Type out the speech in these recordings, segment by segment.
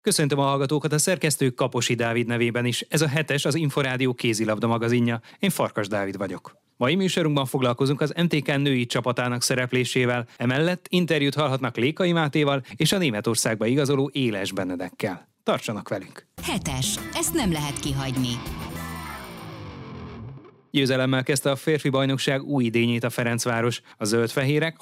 Köszöntöm a hallgatókat, a szerkesztő Kaposi Dávid nevében is. Ez a hetes, az Inforádió kézilabda magazinja. Én Farkas Dávid vagyok. Mai műsorunkban foglalkozunk az MTK női csapatának szereplésével, emellett interjút hallhatnak Lékai Mátéval és a Németországba igazoló Éles Benedekkel. Tartsanak velünk! Hetes, ezt nem lehet kihagyni. Győzelemmel kezdte a férfi bajnokság új idényét a Ferencváros. A zöldfehérek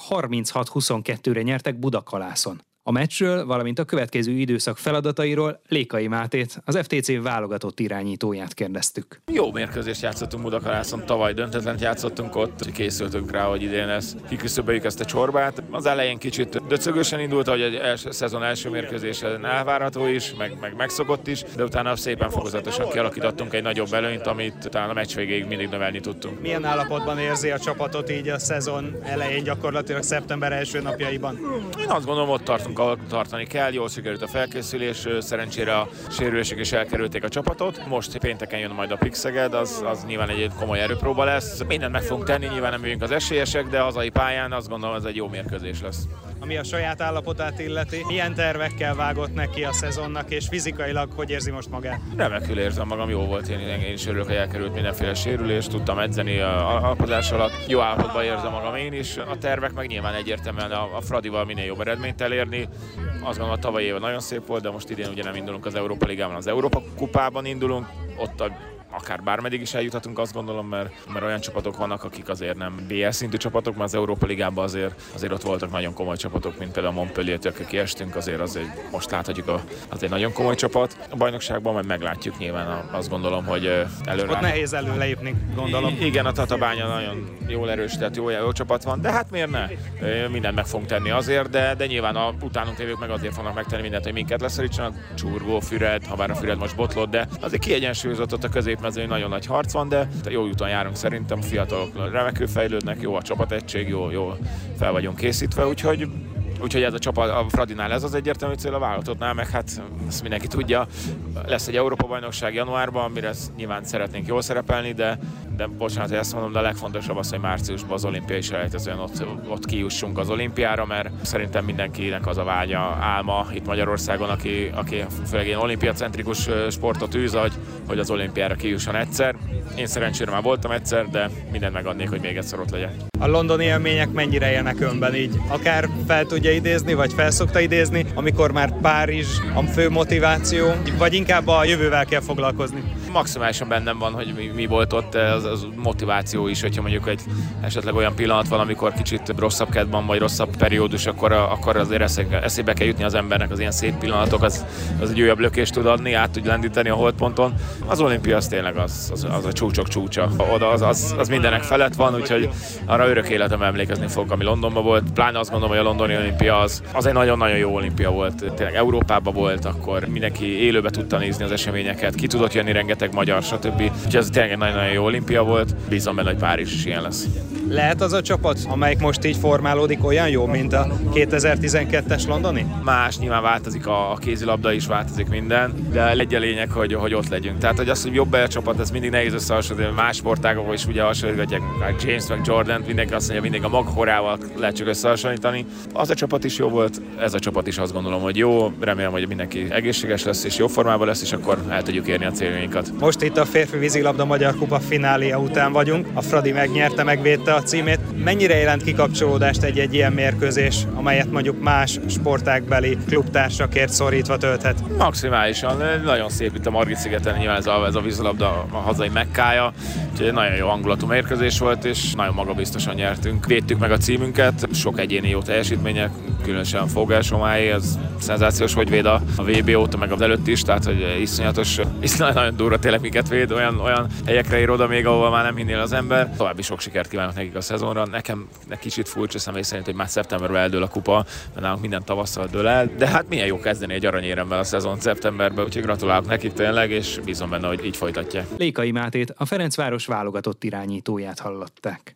36-22-re nyertek Budakalászon. A meccsről, valamint a következő időszak feladatairól Lékai Mátét, az FTC válogatott irányítóját kérdeztük. Jó mérkőzést játszottunk Budakalászon, tavaly döntetlent játszottunk ott, készültünk rá, hogy idén kiküszöböljük ezt a csorbát. Az elején kicsit döcögösen indult, ahogy a szezon első mérkőzésen elvárható is, meg megszokott is, de utána szépen fokozatosan kialakítottunk egy nagyobb előnyt, amit talán a meccs végéig mindig növelni tudtunk. Milyen állapotban érzi a csapatot így a szezon elején, gyakorlatilag szeptember első napjaiban? Én azt gondolom, ott tartunk, ahol tartani kell, jól sikerült a felkészülés, szerencsére a sérülések is elkerülték a csapatot. Most pénteken jön majd a Pixeged, az nyilván egy komoly erőpróba lesz. Mindent meg fogunk tenni, nyilván nem vagyunk az esélyesek, de a hazai pályán azt gondolom, ez egy jó mérkőzés lesz. Ami a saját állapotát illeti, milyen tervekkel vágott neki a szezonnak, és fizikailag hogy érzi most magát? Remekül érzem magam, jó volt, én is örülök, hogy elkerült mindenféle sérülés, tudtam edzeni a alapozás alatt, jó állapotban érzem magam én is, a tervek meg nyilván egyértelműen a Fradival minél jobb eredményt elérni. Azt gondolom, a tavalyi éve nagyon szép volt, de most idén ugye nem indulunk az Európa Ligában, az Európa Kupában indulunk, ott akár bármeddig is eljuthatunk, azt gondolom, mert olyan csapatok vannak, akik azért nem BL szintű csapatok, mert az Európa Ligában azért ott voltak nagyon komoly csapatok, mint például a Montpellier-től, akik kiestünk, azért most láthatjuk, az egy nagyon komoly csapat. A bajnokságban majd meglátjuk nyilván, azt gondolom, hogy előre. Ott nehéz előlépni, gondolom. Igen, a Tatabánya nagyon jól erősített, jó csapat van, de hát miért ne? Mindent meg fogunk tenni azért, de nyilván a utánunk lévők meg azért fognak megtenni mindent, hogy minket leszorítsanak. Csurgó, Füred, ha bár a Füred most botlott, de azért kiegyensúlyozott ott a középmezőn, nagyon nagy harc van, de jó úton járunk szerintem, a fiatalok remekül fejlődnek, jó a csapategység, jó fel vagyunk készítve, úgyhogy ez a csapat, a Fradinál ez az egyértelmű cél, a válogatottnál meg hát ezt mindenki tudja. Lesz egy Európa-bajnokság januárban, amire nyilván szeretnénk jól szerepelni, de bocsánat, hogy ezt mondom, de a legfontosabb az, hogy márciusban az olimpiai selejtezőn ott kijussunk az olimpiára, mert szerintem mindenkinek az a vágya, álma itt Magyarországon, aki főleg ilyen olimpiacentrikus sportot űz, hogy az olimpiára kijusson egyszer. Én szerencsére már voltam egyszer, de mindent megadnék, hogy még egyszer ott legyek. A londoni élmények mennyire élnek önben így? Akár fel tudja idézni, vagy fel szokta idézni, amikor már Párizs a fő motiváció, vagy inkább a jövővel kell foglalkozni? Maximálisan bennem van, hogy mi volt ott, az motiváció is, hogyha mondjuk esetleg olyan pillanat van, amikor kicsit rosszabb kedvben vagy rosszabb periódus, akkor azért eszébe kell jutni az embernek, az ilyen szép pillanatok, az egy újabb lökést tud adni, át tud lendíteni a holdponton. Az olimpia az tényleg az a csúcsok csúcsa. Oda az mindenek felett van, úgyhogy arra örök életem emlékezni fog, ami Londonban volt. Pláne azt gondolom, hogy a londoni olimpia az egy nagyon-nagyon jó olimpia volt. Tényleg Európában volt, akkor mindenki élőbe tudta nézni az eseményeket, ki tudott jönni rengeteg magyar, stb. Úgyhogy ez tényleg egy nagyon-nagyon jó olimpia volt. Bízom benne, hogy Párizs is ilyen lesz. Lehet az a csapat, amelyik most így formálódik, olyan jó, mint a 2012-es londoni? Más, nyilván változik a kézilabda is, változik minden, de egy a lényeg, hogy ott legyünk. Tehát, hogy az, hogy jobb a csapat, ez mindig nehéz összehasonlítani, más sportágokban is ugye hasonlítgatják, James meg Jordan, mindenki azt mondja, mindig a maga korával lehet csak összehasonlítani. Az a csapat is jó volt, ez a csapat is azt gondolom, hogy jó. Remélem, hogy mindenki egészséges lesz és jó formában lesz, és akkor el tudjuk érni a céljainkat. Most itt a férfi vízilabda Magyar Kupa fináléja után vagyunk. A Fradi megnyerte, megvédte a címét. Mennyire jelent kikapcsolódást egy ilyen mérkőzés, amelyet mondjuk más sportágbeli klubtársakért szorítva tölthet? Maximálisan. Nagyon szép itt a Margit-szigeten, nyilván ez a vízilabda a hazai Mekkája. Úgyhogy nagyon jó hangulatú mérkőzés volt, és nagyon magabiztosan nyertünk. Védtük meg a címünket, sok egyéni jó teljesítmények, különösen Fogásomáé, ez szenzációs, hogy véd a VB óta, meg az előtt is, tehát hogy iszonyatos, nagyon durva tényleg miket véd, olyan helyekre ér oda még, ahol már nem hinnél az ember. További sok sikert kívánok nekik a szezonra. Nekem kicsit furcsa személy szerint, hogy már szeptemberben eldől a kupa, mert nálunk minden tavasszal dől el, de hát milyen jó kezdeni egy aranyéremmel a szezon szeptemberben, úgyhogy gratulálok nekik tényleg, és bízom benne, hogy így folytatják. Lékai Mátét, a Ferencváros válogatott irányítóját hallották.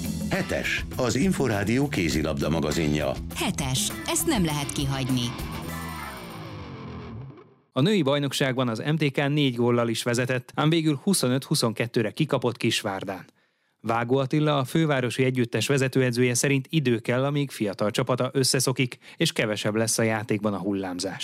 Hetes, az Inforádió kézilabda magazinja. Hetes, ezt nem lehet kihagyni. A női bajnokságban az MTK 4 góllal is vezetett, ám végül 25-22-re kikapott Kisvárdán. Vágó Attila, a fővárosi együttes vezetőedzője szerint idő kell, amíg fiatal csapata összeszokik, és kevesebb lesz a játékban a hullámzás.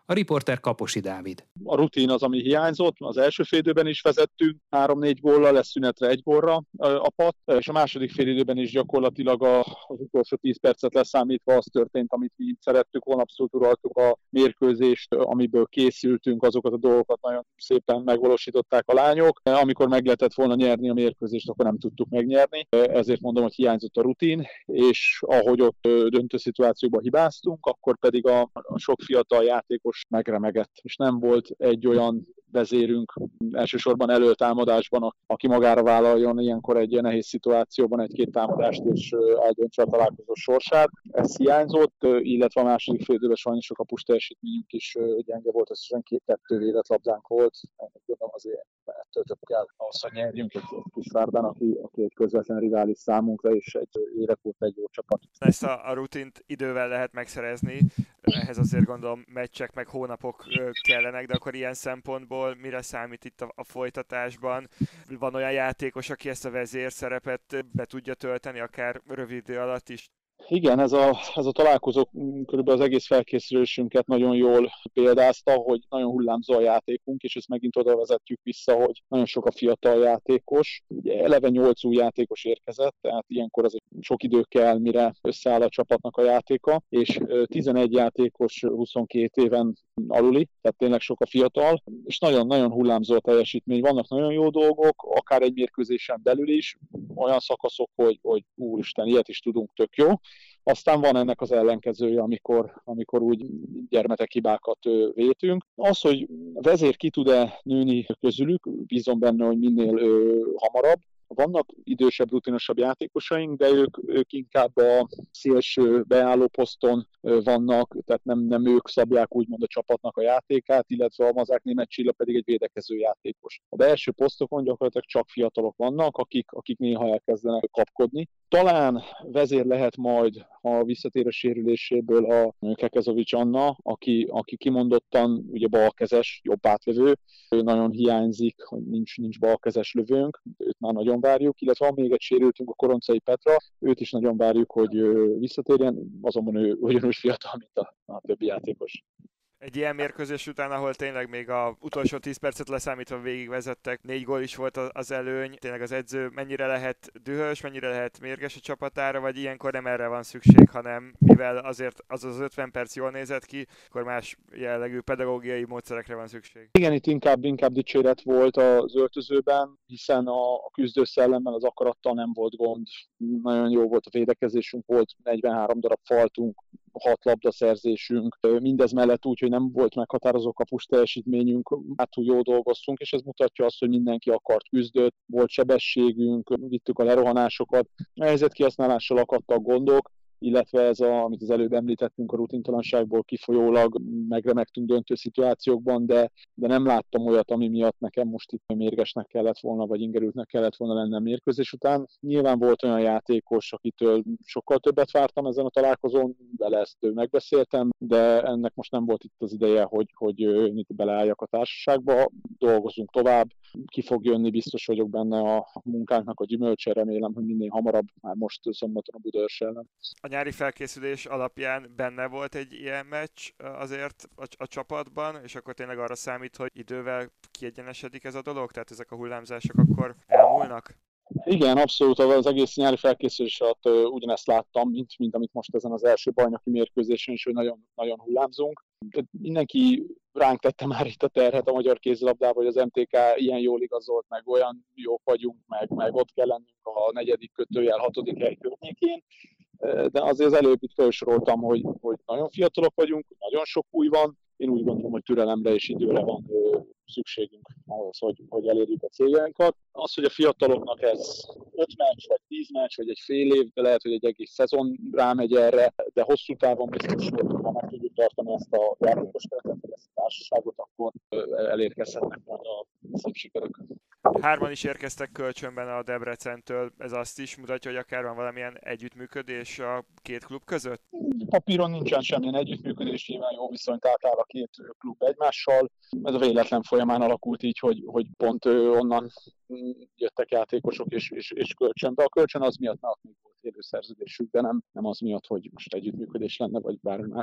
A riporter Kaposi Dávid. A rutin az, ami hiányzott, az első félidőben is vezettünk 3-4 góllal, lesz szünetre 1 gólra a PAT, és a második félidőben is gyakorlatilag az utolsó 10 percet leszámítva az történt, amit mi szerettük volna, abszolút uraltuk a mérkőzést, amiből készültünk, azokat a dolgokat nagyon szépen megvalósították a lányok. Amikor meg lehetett volna nyerni a mérkőzést, akkor nem tudtuk megnyerni, ezért mondom, hogy hiányzott a rutin, és ahogy ott döntő szituációban hibáztunk, akkor pedig a sok fiatal játékos megremegett, és nem volt egy olyan vezérünk elsősorban előtámadásban, aki magára vállaljon ilyenkor egy ilyen nehéz szituációban egy-két támadást és eldöntse a találkozó sorsát. Ez hiányzott, illetve a második félidőben sajnos a kapus teljesítményünk is gyenge volt, összesen 2 védett labdánk volt. Gondolom azért ettől több kell ahhoz, hogy nyerjünk egy Kisvárdán, aki egy közvetlen rivális számunkra, és egy évek óta egy jó csapat. Ezt a rutint idővel lehet megszerezni, ehhez azért gondolom meccsek meg hónapok kellenek, de akkor ilyen szempontból mire számít itt a folytatásban? Van olyan játékos, aki ezt a vezérszerepet be tudja tölteni, akár rövid idő alatt is? Igen, ez a találkozó körülbelül az egész felkészülésünket nagyon jól példázta, hogy nagyon hullámzó a játékunk, és ezt megint oda vezetjük vissza, hogy nagyon sok a fiatal játékos. Ugye eleve 8 új játékos érkezett, tehát ilyenkor az sok idő kell, mire összeáll a csapatnak a játéka, és 11 játékos 22 éven aluli, tehát tényleg sok a fiatal, és nagyon-nagyon hullámzó a teljesítmény. Vannak nagyon jó dolgok, akár egy mérkőzésen belül is, olyan szakaszok, hogy úristen, ilyet is tudunk, tök jó. Aztán van ennek az ellenkezője, amikor úgy gyermetek hibákat vétünk. Az, hogy vezér ki tud-e nőni közülük, bízom benne, hogy minél hamarabb. Vannak idősebb, rutinosabb játékosaink, de ők inkább a szélső beálló poszton vannak, tehát nem ők szabják úgymond a csapatnak a játékát, illetve a Mazák Németh Csilla pedig egy védekező játékos. A belső posztokon gyakorlatilag csak fiatalok vannak, akik néha elkezdenek kapkodni. Talán vezér lehet majd, ha visszatér a sérüléséből a Kekezovics Anna, aki kimondottan ugye balkezes, jobb átlövő, ő nagyon hiányzik, hogy nincs balkezes lövőnk, őt már nagyon várjuk, illetve van még egy sérültünk, a Koroncai Petra, őt is nagyon várjuk, hogy visszatérjen, azonban ő ugyanúgy fiatal, mint a többi játékos. Egy ilyen mérkőzés után, ahol tényleg még az utolsó 10 percet leszámítva végigvezettek, 4 gól is volt az előny, tényleg az edző mennyire lehet dühös, mennyire lehet mérges a csapatára, vagy ilyenkor nem erre van szükség, hanem mivel azért az 50 perc jól nézett ki, akkor más jellegű pedagógiai módszerekre van szükség. Igen, itt inkább dicséret volt az öltözőben, hiszen a küzdőszellemmel, az akarattal nem volt gond. Nagyon jó volt a védekezésünk, volt 43 darab faltunk, 6 labdaszerzésünk, mindez mellett úgy, hogy nem volt meghatározó kapus teljesítményünk, túl jó dolgoztunk, és ez mutatja azt, hogy mindenki akart, küzdött, volt sebességünk, vittük a lerohanásokat, a helyzet kihasználással akadtak gondok, illetve ez, amit az előbb említettünk, a rutintalanságból kifolyólag megremegtünk döntő szituációkban, de nem láttam olyat, ami miatt nekem most itt mérgesnek kellett volna, vagy ingerültnek kellett volna lennem mérkőzés után. Nyilván volt olyan játékos, akitől sokkal többet vártam ezen a találkozón, vele ezt megbeszéltem, de ennek most nem volt itt az ideje, hogy itt beleálljak a társaságba. Dolgozunk tovább, ki fog jönni, biztos vagyok benne a munkánknak a gyümölcse, remélem, hogy minél hamarabb, már most szombaton a Budaörs ellen. A nyári felkészülés alapján benne volt egy ilyen meccs azért a csapatban, és akkor tényleg arra számít, hogy idővel kiegyenesedik ez a dolog? Tehát ezek a hullámzások akkor elmúlnak? Igen, abszolút az egész nyári felkészülés alatt ugyanezt láttam, mint amit most ezen az első bajnoki mérkőzésen is, hogy nagyon, nagyon hullámzunk. Mindenki ránk tette már itt a terhet a magyar kézilabdában, hogy az MTK ilyen jól igazolt, meg olyan jók vagyunk, meg ott kell lennünk a 4. kötőjel 6. hely környékén. De azért az előbb itt felsoroltam, hogy nagyon fiatalok vagyunk, nagyon sok új van. Én úgy gondolom, hogy türelemre és időre van szükségünk ahhoz, hogy elérjük a céljainkat. Az, hogy a fiataloknak ez 5 meccs, vagy 10 meccs, vagy egy fél év, de lehet, hogy egy egész szezon rámegy erre, de hosszú távon biztos, hogy ha meg tudjuk tartani ezt a játékos keretet, ezt a társaságot, akkor elérkezhetnek majd a szép sikerök. 3-an is érkeztek kölcsönben a Debrecentől, ez azt is mutatja, hogy akár van valamilyen együttműködés a két klub között? Papíron nincsen semmilyen együttműködés, nyilván jó viszonyt átáll a két klub egymással. Ez a véletlen folyamán alakult így, hogy pont onnan jöttek játékosok és kölcsönbe. A kölcsön az miatt, mert még volt élő szerződésük, de nem az miatt, hogy most együttműködés lenne, vagy bármi más.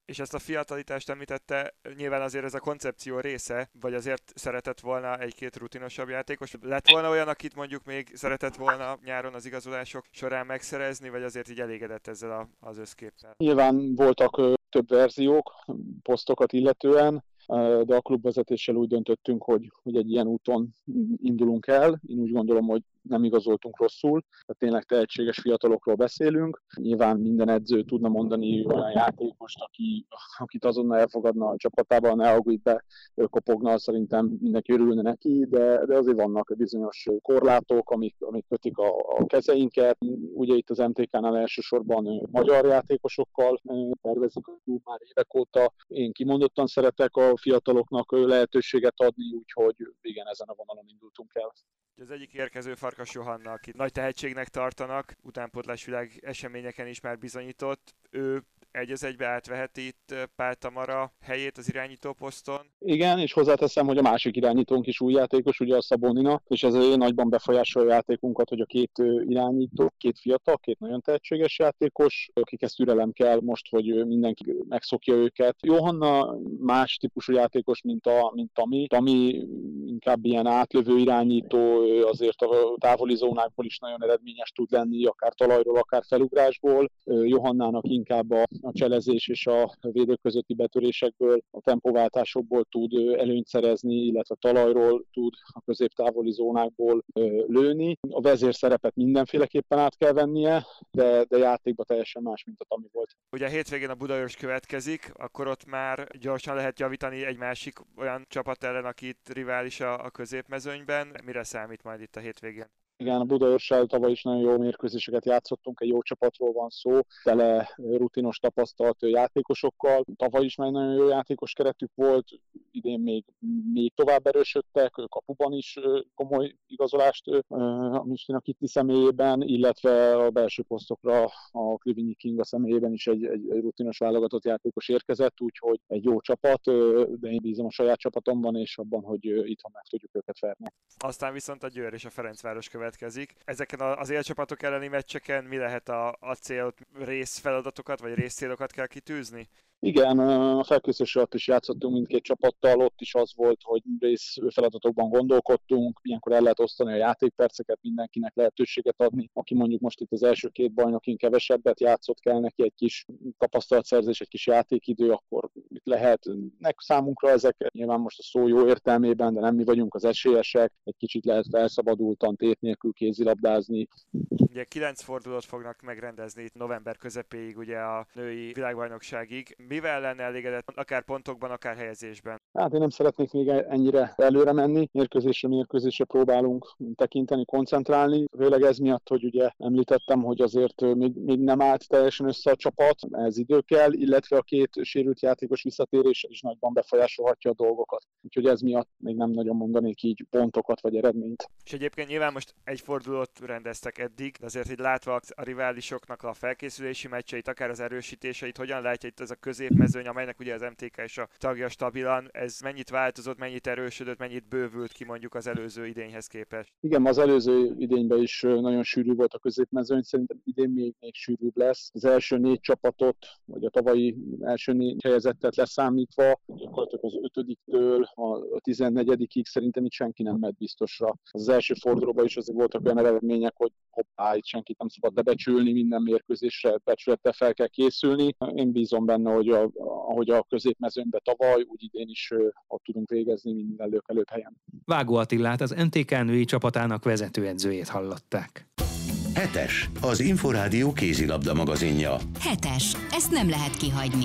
És ezt a fiatalitást említette, nyilván azért ez a koncepció része, vagy azért szeretett volna egy-két rutinosabb játékos? Lett volna olyan, akit mondjuk még szeretett volna nyáron az igazolások során megszerezni, vagy azért így elégedett ezzel az összképpel? Nyilván voltak több verziók, posztokat illetően, de a klubvezetéssel úgy döntöttünk, hogy egy ilyen úton indulunk el. Én úgy gondolom, hogy nem igazoltunk rosszul, tehát tényleg tehetséges fiatalokról beszélünk. Nyilván minden edző tudna mondani olyan játékost, akit azonnal elfogadna a csapatában, ne aggódj be, kopogna, szerintem mindenki örülne neki, de azért vannak bizonyos korlátok, amik kötik a kezeinket. Ugye itt az MTK-nál elsősorban magyar játékosokkal tervezik a klub már évek óta. Én kimondottan szeretek a fiataloknak lehetőséget adni, úgyhogy igen, ezen a vonalon indultunk el. Az egyik érkező Farkas Johanna, akit nagy tehetségnek tartanak, utánpótlásvilág eseményeken is már bizonyított, ő egy az egybe átveheti itt Pál Tamara helyét az irányító poszton. Igen, és hozzáteszem, hogy a másik irányítónk is új játékos, ugye a Szabónina, és ez nagyban befolyásolja a játékunkat, hogy a két irányító, két fiatal, két nagyon tehetséges játékos, akikhez türelem kell most, hogy mindenki megszokja őket. Johanna más típusú játékos, mint Tami. Tami inkább ilyen átlövő irányító, azért a távoli zónákból is nagyon eredményes tud lenni, akár talajról, akár felugrásból. Johannának inkább a cselezés és a védők közötti betörésekből, a tempováltásokból tud előnyt szerezni, illetve talajról tud a középtávoli zónákból lőni. A vezérszerepet mindenféleképpen át kell vennie, de játékban teljesen más, mint a Tami volt. Ugye a hétvégén a Budaörs következik, akkor ott már gyorsan lehet javítani egy másik olyan csapat ellen, akit rivális a középmezőnyben. Mire számít majd itt a hétvégén? Igen, a Budaörssel tavaly is nagyon jó mérkőzéseket játszottunk, egy jó csapatról van szó, tele rutinos tapasztalt játékosokkal. Tavaly is már nagyon jó játékos keretük volt, idén még tovább erősödtek, kapuban is komoly igazolást a Mistina Kitti személyében, illetve a belső posztokra a Krivinyi Kinga személyében is egy rutinos válogatott játékos érkezett, úgyhogy egy jó csapat, de én bízom a saját csapatomban és abban, hogy itthon meg tudjuk őket verni. Aztán viszont a Győr és a Ferencváros következik. Ezeken az élcsapatok elleni meccseken mi lehet a cél, részfeladatokat vagy részcélokat kell kitűzni? Igen, a felkészülés alatt is játszottunk mindkét csapattal, ott is az volt, hogy részfeladatokban gondolkodtunk, ilyenkor el lehet osztani a játékperceket, mindenkinek lehetőséget adni. Aki mondjuk most itt az első két bajnokin kevesebbet játszott, kell neki egy kis tapasztalatszerzés, egy kis játékidő, akkor itt lehet. Számunkra ezek nyilván most a szó jó értelmében, de nem mi vagyunk az esélyesek, egy kicsit lehet felszabadultan, tét nélkül kézilabdázni. Ugye 9 fordulót fognak megrendezni itt november közepéig, ugye a női világbajnokságig. Mivel lenne elégedett, akár pontokban, akár helyezésben? Hát én nem szeretnék még ennyire előre menni, mérkőzésre próbálunk tekinteni, koncentrálni. Főleg ez miatt, hogy ugye említettem, hogy azért még nem állt teljesen össze a csapat, ez idő kell, illetve a két sérült játékos visszatérése is nagyban befolyásolhatja a dolgokat. Úgyhogy ez miatt még nem nagyon mondanék így pontokat vagy eredményt. És egyébként nyilván most egy fordulót rendeztek eddig, de azért így látva a riválisoknak a felkészülési meccseit, akár az erősítéseit, hogyan látja itt ez a középmezőny, amelynek ugye az MTK és a tagja stabilan, ez mennyit változott, mennyit erősödött, mennyit bővült ki mondjuk az előző idényhez képest? Igen, az előző idényben is nagyon sűrű volt a középmezőny, szerintem idén még sűrűbb lesz. Az első 4 csapatot, vagy a tavalyi első 4 helyezettet leszámítva, gyakorlatilag az 5-től a 14-ig szerintem itt senki nem megy biztosra. Az első fordulóban is azért voltak olyan eredmények, hogy hoppá, itt senkit nem szabad lebecsülni, minden mérkőzésre becsülettel fel kell készülni. Én bízom benne, hogy ahogy a középmezőnyben tavaly, úgy idén is ott tudunk végezni minden előbb helyen. Vágó Attilát, az MTK női csapatának vezetőedzőjét hallották. Hetes, az Inforádió kézilabda magazinja. Hetes, ezt nem lehet kihagyni.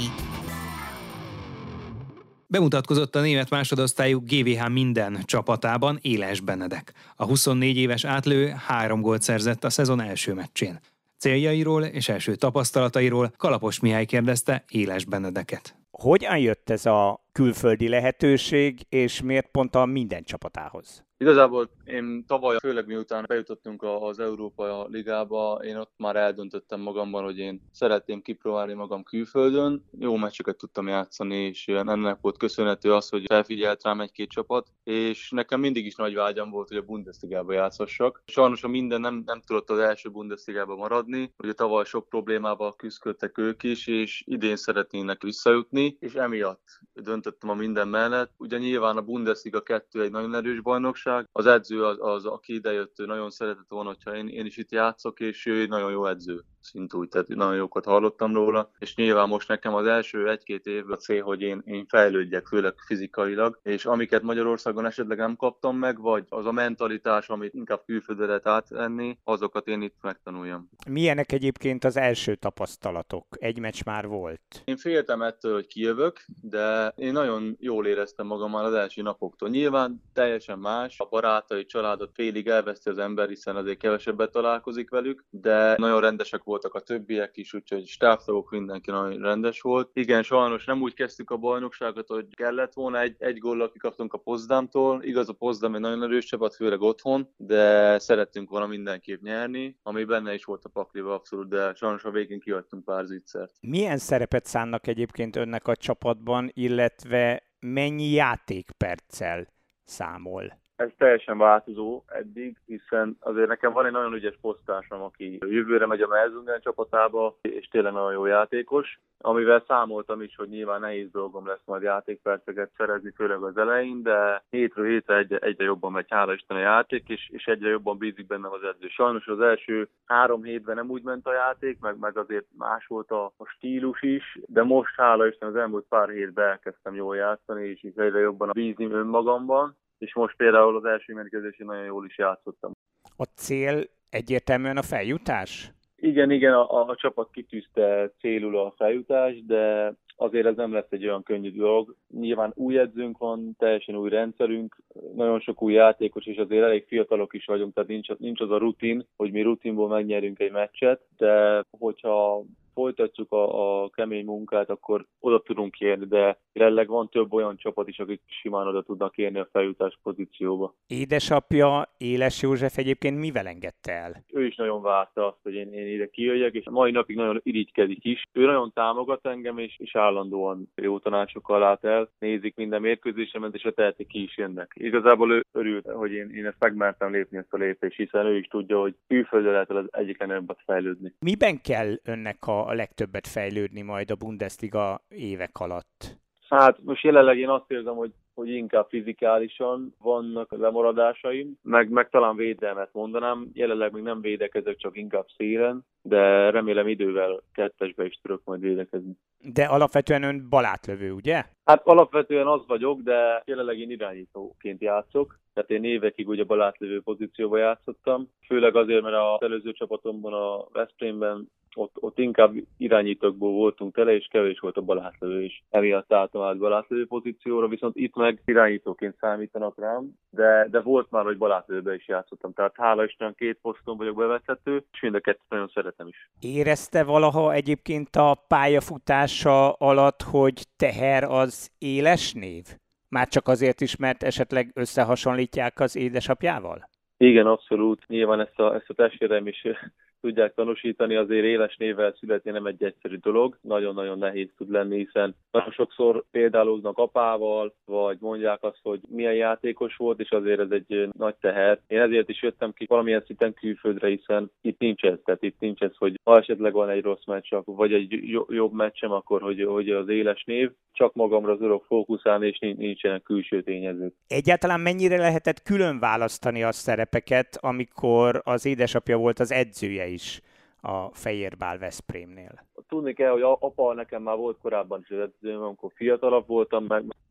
Bemutatkozott a német másodosztályú GVH minden csapatában Éles Benedek. A 24 éves átlő 3 gólt szerzett a szezon első meccsén. Céljairól és első tapasztalatairól Kalapos Mihály kérdezte Éles Benedeket. Hogyan jött ez a külföldi lehetőség, és miért pont a minden csapatához? Igazából én tavaly, főleg miután bejutottunk az Európa Ligába, én ott már eldöntöttem magamban, hogy én szeretném kipróbálni magam külföldön. Jó meccseket tudtam játszani, és ennek volt köszönhető az, hogy felfigyelt rám egy-két csapat, és nekem mindig is nagy vágyam volt, hogy a Bundesligába játszhassak. Sajnos a minden nem tudott az első Bundesligába maradni, ugye tavaly sok problémával küzdöttek ők is, és idén szeretnének visszajutni, és emiatt döntöttem a minden mellett. Ugye nyilván a Bundesliga 2 egy nagyon erős bajnokság. Az edző, aki idejött, nagyon szeretett volna, hogyha én is itt játszok, és ő egy nagyon jó edző szintúgy, tehát nagyon jókat hallottam róla, és nyilván most nekem az első 1-2 év a cél, hogy én fejlődjek, főleg fizikailag, és amiket Magyarországon esetleg nem kaptam meg, vagy az a mentalitás, amit inkább külföldre lehet átvenni, azokat én itt megtanuljam. Milyenek egyébként az első tapasztalatok? Egy meccs már volt. Én féltem ettől, hogy kijövök, de én nagyon jól éreztem magam már az első napoktól. Nyilván teljesen más, a barátai, családot félig elveszti az ember, hiszen azért kevesebbet találkozik velük, de nagyon rendesek voltak a többiek is, úgyhogy stábtagok, mindenki nagyon rendes volt. Igen, sajnos nem úgy kezdtük a bajnokságot, hogy kellett volna, egy góllal kikaptunk a Potsdamtól. Igaz, a Potsdam egy nagyon erős csapat, főleg otthon, de szerettünk volna mindenképp nyerni, ami benne is volt a pakliba abszolút, de sajnos a végén kihagytunk pár zicsert. Milyen szerepet szánnak egyébként önnek a csapatban, illetve mennyi játékperccel számol? Ez teljesen változó eddig, hiszen azért nekem van egy nagyon ügyes posztásom, aki jövőre megy a Merzungen csapatába, és tényleg nagyon jó játékos, amivel számoltam is, hogy nyilván nehéz dolgom lesz majd játékperceket szerezni, főleg az elején, de hétről hétre egyre jobban megy, hála Isten a játék, és egyre jobban bízik bennem az edző. Sajnos az első 3 hétben nem úgy ment a játék, meg azért más volt a stílus is, de most hála Isten az elmúlt pár hétben elkezdtem jól játszani, és egyre jobban bízni önmagamban. És most például az első mérkőzésén nagyon jól is játszottam. A cél egyértelműen a feljutás? Igen, a csapat kitűzte célul a feljutást, de azért ez nem lesz egy olyan könnyű dolog. Nyilván új edzőnk van, teljesen új rendszerünk, nagyon sok új játékos, és azért elég fiatalok is vagyunk, tehát nincs az a rutin, hogy mi rutinból megnyerünk egy meccset, de hogyha folytatjuk a kemény munkát, akkor oda tudunk érni, de jelenleg van több olyan csapat is, akik simán oda tudnak érni a feljutás pozícióba. Édesapja, Éles József egyébként mivel engedte el? Ő is nagyon várta azt, hogy én ide kijöjjek, és a mai napig nagyon irigykedik is. Ő nagyon támogat engem, és állandóan jó tanácsokkal lát el, nézik minden mérkőzésemet, és a tehetik ki is jönnek. Igazából ő örült, hogy én ezt megmertem lépni, ezt a lépést, hiszen ő is tudja, hogy külföldre lehet az egyik legjobbat fejlődni. Miben kell önnek a legtöbbet fejlődni majd a Bundesliga évek alatt? Hát most jelenleg én azt érzem, hogy inkább fizikálisan vannak lemaradásaim, meg talán védelmet mondanám. Jelenleg még nem védekezek, csak inkább szélen, de remélem idővel 2-esbe is tudok majd védekezni. De alapvetően ön balátlövő, ugye? Hát alapvetően az vagyok, de jelenleg én irányítóként játszok. Tehát én évekig ugye balátlövő pozícióba játszottam. Főleg azért, mert az előző csapatomban, a Veszprémben ott inkább irányítókból voltunk tele, és kevés volt a balátlövő is. Emiatt álltam át balátlövő pozícióra, viszont itt meg irányítóként számítanak rám, de volt már, hogy balátlövőbe is játszottam. Tehát hála Isten 2 poszton vagyok bevethető, és mind a 2 nagyon szeretem is. Érezte valaha egyébként a pályafutása alatt, hogy Teher az Éles név? Már csak azért is, mert esetleg összehasonlítják az édesapjával? Igen, abszolút. Nyilván ezt a testvérem is tudják tanúsítani, azért Éles névvel születni nem egy egyszerű dolog. Nagyon-nagyon nehéz tud lenni, hiszen nagyon sokszor példálóznak apával, vagy mondják azt, hogy milyen játékos volt, és azért ez egy nagy teher. Én ezért is jöttem ki valamilyen szinten külföldre, hiszen itt nincs ez. Tehát itt nincs ez, hogy ha esetleg van egy rossz meccs, vagy egy jobb meccsem, akkor hogy az Éles név. Csak magamra tudok fókuszálni, és nincsenek külső tényezők. Egyáltalán mennyire lehetett külön választani a szerepeket, amikor az édesapja volt az edzője is a Fehérbál Veszprémnél? Tudni kell, hogy apa nekem már volt korábban is az edzőm, amikor fiatalabb voltam, meg volt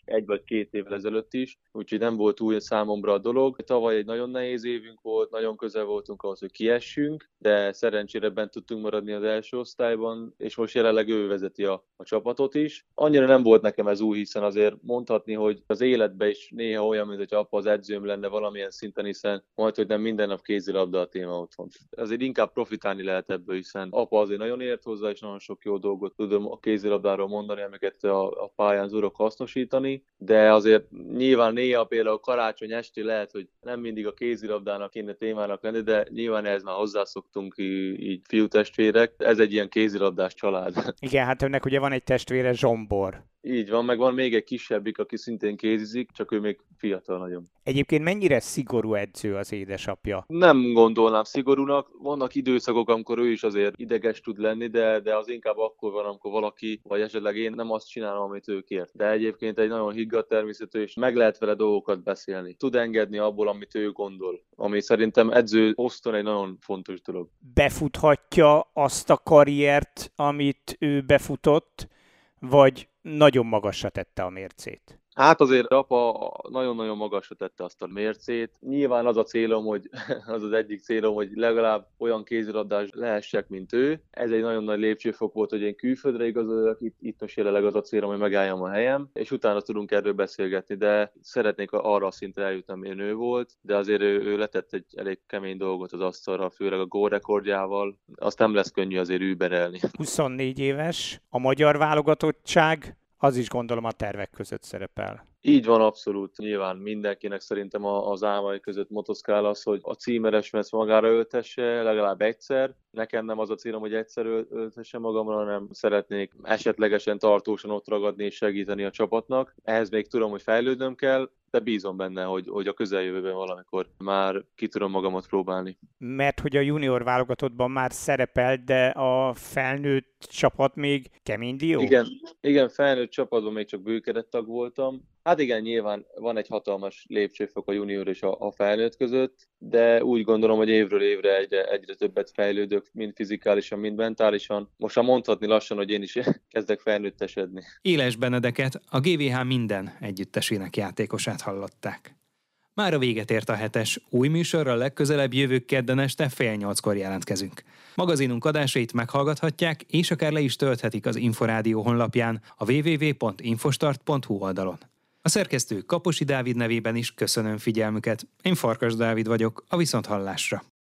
1 vagy 2 évvel ezelőtt is, úgyhogy nem volt új számomra a dolog. Tavaly egy nagyon nehéz évünk volt, nagyon közel voltunk ahhoz, hogy kiessünk, de szerencsére bent tudtunk maradni az első osztályban, és most jelenleg ő vezeti a csapatot is. Annyira nem volt nekem ez új, hiszen azért mondhatni, hogy az életben is néha olyan, mint hogy apa az edzőm lenne valamilyen szinten, hiszen majd, hogy nem minden nap kézilabda a téma otthon. Azért inkább profitálni lehet ebből, hiszen apa azért nagyon ért hozzá, és nagyon sok jó dolgot tudom a kézilabdáról mondani, amiket a pályán tudok hasznosítani, de azért nyilván néha például karácsony esti lehet, hogy nem mindig a kézilabdának kéne témának lenni, de nyilván ehhez már hozzászoktunk így fiútestvérek. Ez egy ilyen kézilabdás család. Igen, hát önnek ugye van egy testvére, Zsombor. Így van, meg van még egy kisebbik, aki szintén kézizik, csak ő még fiatal nagyon. Egyébként mennyire szigorú edző az édesapja? Nem gondolnám szigorúnak. Vannak időszakok, amikor ő is azért ideges tud lenni, de az inkább akkor van, amikor valaki, vagy esetleg én nem azt csinálom, amit ő kért. De egyébként egy nagyon higgadt természetű, és meg lehet vele dolgokat beszélni. Tud engedni abból, amit ő gondol. Ami szerintem edző poszton egy nagyon fontos dolog. Befuthatja azt a karriert, amit ő befutott, vagy nagyon magasra tette a mércét? Hát azért apa nagyon-nagyon magasra tette azt a mércét. Nyilván az a célom, hogy az az egyik célom, hogy legalább olyan kézilabdás lehessek, mint ő. Ez egy nagyon nagy lépcsőfok volt, hogy én külföldre igazoljak, itt most jelenleg az a célom, hogy megálljam a helyem, és utána tudunk erről beszélgetni, de szeretnék arra a szintre eljutni, amilyen ő volt, de azért ő letett egy elég kemény dolgot az asztalra, főleg a gól rekordjával. Azt nem lesz könnyű azért überelni. 24 éves, a magyar válogatottság, az is gondolom a tervek között szerepel. Így van, abszolút. Nyilván mindenkinek szerintem az álmai között motoszkál az, hogy a címeres meccs magára öltesse legalább egyszer. Nekem nem az a célom, hogy egyszer öltesse magamra, hanem szeretnék esetlegesen tartósan ott ragadni és segíteni a csapatnak. Ehhez még tudom, hogy fejlődnöm kell, de bízom benne, hogy a közeljövőben valamikor már ki tudom magamat próbálni. Mert hogy a junior válogatottban már szerepel, de a felnőtt csapat még kemény dió? Igen, felnőtt csapatban még csak bőkerettag voltam. Hát igen, nyilván van egy hatalmas lépcsőfok a junior és a felnőtt között, de úgy gondolom, hogy évről évre egyre többet fejlődök, mind fizikálisan, mind mentálisan. Most már mondhatni lassan, hogy én is kezdek felnőttesedni. Éles Benedeket, a GVH minden együttesének játékosát hallották. Mára véget ért a hetes. Új műsorral legközelebb jövő kedden este 7:30 jelentkezünk. Magazinunk adásait meghallgathatják, és akár le is tölthetik az Inforádió honlapján, a www.infostart.hu oldalon. A szerkesztő Kaposi Dávid nevében is köszönöm figyelmüket. Én Farkas Dávid vagyok, a viszonthallásra.